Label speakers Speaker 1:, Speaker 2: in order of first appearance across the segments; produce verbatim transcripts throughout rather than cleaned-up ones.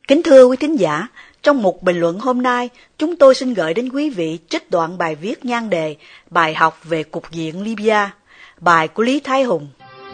Speaker 1: Kính thưa quý thính giả, trong mục bình luận hôm nay, chúng tôi xin gửi đến quý vị trích đoạn bài viết nhan đề Bài học về cục diện Libya, bài của Lý Thái Hùng.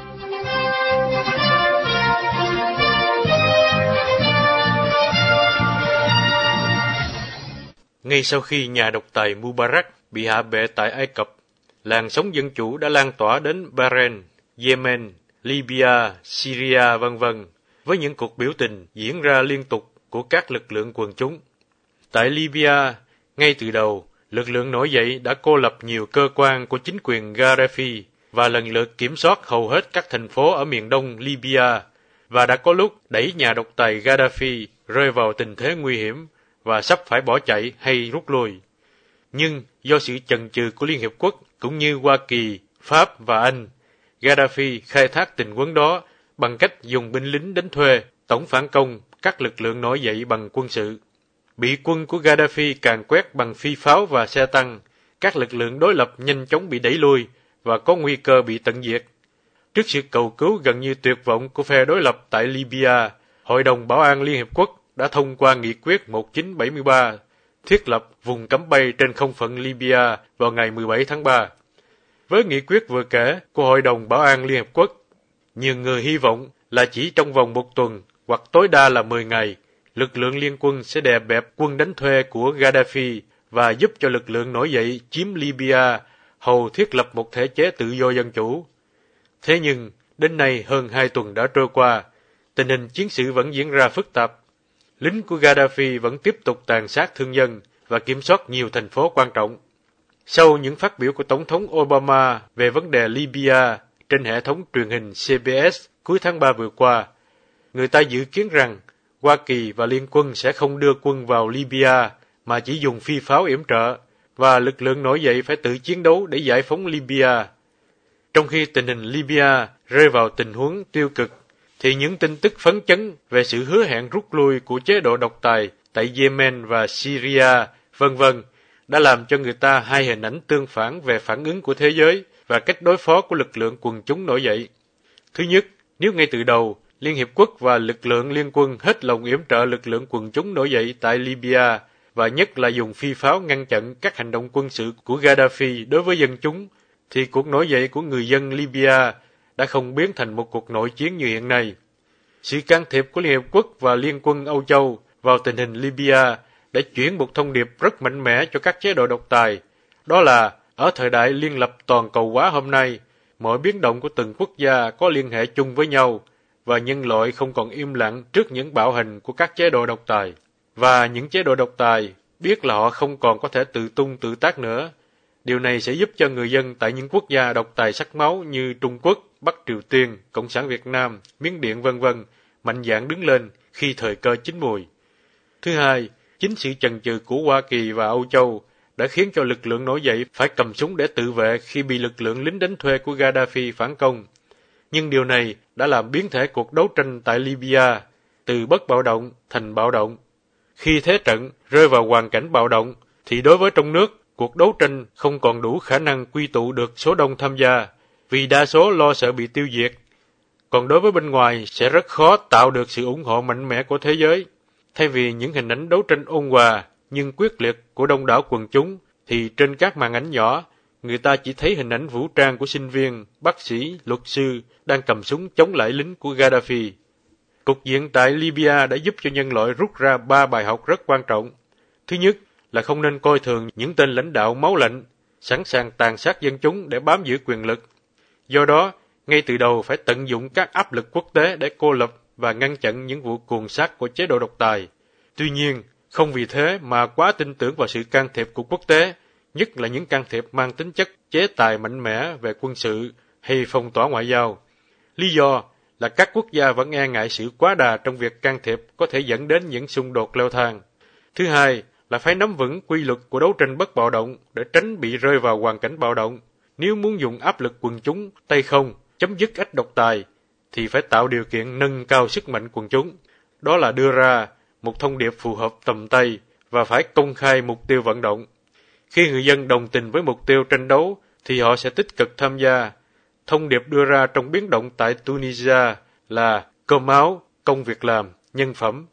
Speaker 2: Ngay sau khi nhà độc tài Mubarak bị hạ bệ tại Ai Cập, làn sóng dân chủ đã lan tỏa đến Bahrain, Yemen, Libya, Syria vân vân, với những cuộc biểu tình diễn ra liên tục của các lực lượng quần chúng. Tại Libya, ngay từ đầu, lực lượng nổi dậy đã cô lập nhiều cơ quan của chính quyền Gaddafi và lần lượt kiểm soát hầu hết các thành phố ở miền đông Libya, và đã có lúc đẩy nhà độc tài Gaddafi rơi vào tình thế nguy hiểm và sắp phải bỏ chạy hay rút lui. Nhưng do sự chần chừ của Liên Hiệp Quốc cũng như Hoa Kỳ, Pháp và Anh, Gaddafi khai thác tình huống đó bằng cách dùng binh lính đánh thuê, tổng phản công các lực lượng nổi dậy bằng quân sự. Bị quân của Gaddafi càn quét bằng phi pháo và xe tăng, các lực lượng đối lập nhanh chóng bị đẩy lui và có nguy cơ bị tận diệt. Trước sự cầu cứu gần như tuyệt vọng của phe đối lập tại Libya, Hội đồng Bảo an Liên Hiệp Quốc đã thông qua nghị quyết một nghìn chín trăm bảy mươi ba, thiết lập vùng cấm bay trên không phận Libya vào ngày mười bảy tháng ba. Với nghị quyết vừa kể của Hội đồng Bảo an Liên Hiệp Quốc, nhiều người hy vọng là chỉ trong vòng một tuần hoặc tối đa là mười ngày, lực lượng liên quân sẽ đè bẹp quân đánh thuê của Gaddafi và giúp cho lực lượng nổi dậy chiếm Libya, hầu thiết lập một thể chế tự do dân chủ. Thế nhưng, đến nay hơn hai tuần đã trôi qua, tình hình chiến sự vẫn diễn ra phức tạp. Lính của Gaddafi vẫn tiếp tục tàn sát thương dân và kiểm soát nhiều thành phố quan trọng. Sau những phát biểu của Tổng thống Obama về vấn đề Libya trên hệ thống truyền hình xê bê ét cuối tháng ba vừa qua, người ta dự kiến rằng Hoa Kỳ và Liên quân sẽ không đưa quân vào Libya mà chỉ dùng phi pháo yểm trợ, và lực lượng nổi dậy phải tự chiến đấu để giải phóng Libya. Trong khi tình hình Libya rơi vào tình huống tiêu cực, thì những tin tức phấn chấn về sự hứa hẹn rút lui của chế độ độc tài tại Yemen và Syria, vân vân, đã làm cho người ta hai hình ảnh tương phản về phản ứng của thế giới và cách đối phó của lực lượng quần chúng nổi dậy. Thứ nhất, nếu ngay từ đầu, Liên Hiệp Quốc và lực lượng liên quân hết lòng yểm trợ lực lượng quần chúng nổi dậy tại Libya, và nhất là dùng phi pháo ngăn chặn các hành động quân sự của Gaddafi đối với dân chúng, thì cuộc nổi dậy của người dân Libya đã không biến thành một cuộc nội chiến như hiện nay. Sự can thiệp của Liên Hiệp Quốc và Liên quân Âu Châu vào tình hình Libya đã chuyển một thông điệp rất mạnh mẽ cho các chế độ độc tài. Đó là, ở thời đại liên lập toàn cầu hóa hôm nay, mọi biến động của từng quốc gia có liên hệ chung với nhau, và nhân loại không còn im lặng trước những bạo hành của các chế độ độc tài. Và những chế độ độc tài biết là họ không còn có thể tự tung tự tác nữa. Điều này sẽ giúp cho người dân tại những quốc gia độc tài sắc máu như Trung Quốc, Bắc Triều Tiên, Cộng sản Việt Nam, Miến Điện vân vân mạnh dạn đứng lên khi thời cơ chín mùi. Thứ hai, chính sự chần chừ của Hoa Kỳ và Âu Châu đã khiến cho lực lượng nổi dậy phải cầm súng để tự vệ khi bị lực lượng lính đánh thuê của Gaddafi phản công. Nhưng điều này đã làm biến thể cuộc đấu tranh tại Libya từ bất bạo động thành bạo động. Khi thế trận rơi vào hoàn cảnh bạo động, thì đối với trong nước, cuộc đấu tranh không còn đủ khả năng quy tụ được số đông tham gia, vì đa số lo sợ bị tiêu diệt. Còn đối với bên ngoài sẽ rất khó tạo được sự ủng hộ mạnh mẽ của thế giới. Thay vì những hình ảnh đấu tranh ôn hòa nhưng quyết liệt của đông đảo quần chúng, thì trên các màn ảnh nhỏ, người ta chỉ thấy hình ảnh vũ trang của sinh viên, bác sĩ, luật sư đang cầm súng chống lại lính của Gaddafi. Cục diện tại Libya đã giúp cho nhân loại rút ra ba bài học rất quan trọng. Thứ nhất là không nên coi thường những tên lãnh đạo máu lạnh, sẵn sàng tàn sát dân chúng để bám giữ quyền lực. Do đó, ngay từ đầu phải tận dụng các áp lực quốc tế để cô lập và ngăn chặn những vụ cuồng sát của chế độ độc tài. Tuy nhiên, không vì thế mà quá tin tưởng vào sự can thiệp của quốc tế, nhất là những can thiệp mang tính chất chế tài mạnh mẽ về quân sự hay phong tỏa ngoại giao. Lý do là các quốc gia vẫn e ngại sự quá đà trong việc can thiệp có thể dẫn đến những xung đột leo thang. Thứ hai là phải nắm vững quy luật của đấu tranh bất bạo động để tránh bị rơi vào hoàn cảnh bạo động. Nếu muốn dùng áp lực quần chúng tay không chấm dứt ách độc tài, thì phải tạo điều kiện nâng cao sức mạnh quần chúng. Đó là đưa ra một thông điệp phù hợp tầm tay và phải công khai mục tiêu vận động. Khi người dân đồng tình với mục tiêu tranh đấu, thì họ sẽ tích cực tham gia. Thông điệp đưa ra trong biến động tại Tunisia là cơm áo, công việc làm, nhân phẩm.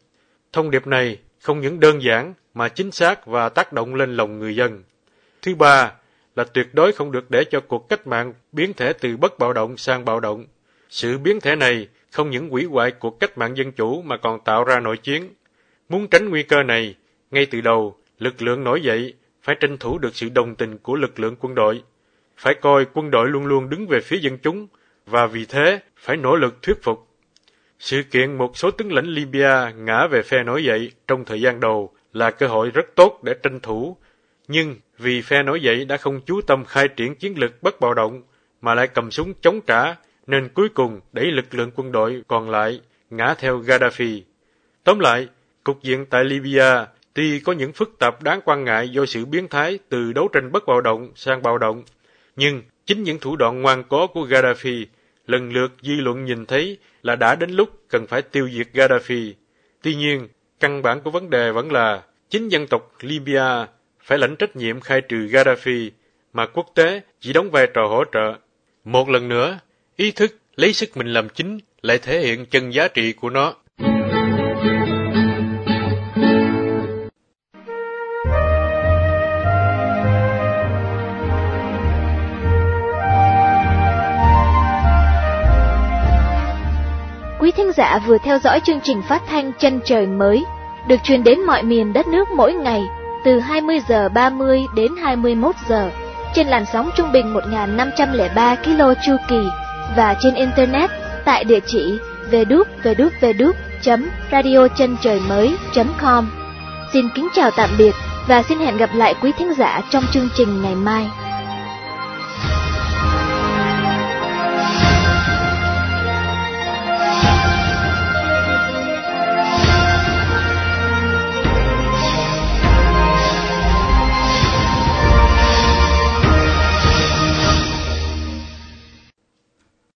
Speaker 2: Thông điệp này không những đơn giản mà chính xác và tác động lên lòng người dân. Thứ ba là tuyệt đối không được để cho cuộc cách mạng biến thể từ bất bạo động sang bạo động. Sự biến thể này không những hủy hoại cuộc cách mạng dân chủ mà còn tạo ra nội chiến. Muốn tránh nguy cơ này, ngay từ đầu, lực lượng nổi dậy phải tranh thủ được sự đồng tình của lực lượng quân đội. Phải coi quân đội luôn luôn đứng về phía dân chúng, và vì thế phải nỗ lực thuyết phục. Sự kiện một số tướng lĩnh Libya ngã về phe nổi dậy trong thời gian đầu là cơ hội rất tốt để tranh thủ, nhưng vì phe nổi dậy đã không chú tâm khai triển chiến lược bất bạo động mà lại cầm súng chống trả, nên cuối cùng đẩy lực lượng quân đội còn lại ngã theo Gaddafi. Tóm lại, cục diện tại Libya tuy có những phức tạp đáng quan ngại do sự biến thái từ đấu tranh bất bạo động sang bạo động, nhưng chính những thủ đoạn ngoan cố của Gaddafi lần lượt dư luận nhìn thấy là đã đến lúc cần phải tiêu diệt Gaddafi. Tuy nhiên, căn bản của vấn đề vẫn là chính dân tộc Libya phải lãnh trách nhiệm khai trừ Gaddafi, mà quốc tế chỉ đóng vai trò hỗ trợ. Một lần nữa, ý thức lấy sức mình làm chính lại thể hiện chân giá trị của nó.
Speaker 3: Quý thính giả vừa theo dõi chương trình phát thanh Chân Trời Mới, được truyền đến mọi miền đất nước mỗi ngày từ hai mươi giờ ba mươi đến hai mươi mốt giờ trên làn sóng trung bình một nghìn năm trăm lẻ ba ki lô chu kỳ và trên internet tại địa chỉ w w w chấm radio chân trời mới chấm com. Xin kính chào tạm biệt và xin hẹn gặp lại quý thính giả trong chương trình ngày mai.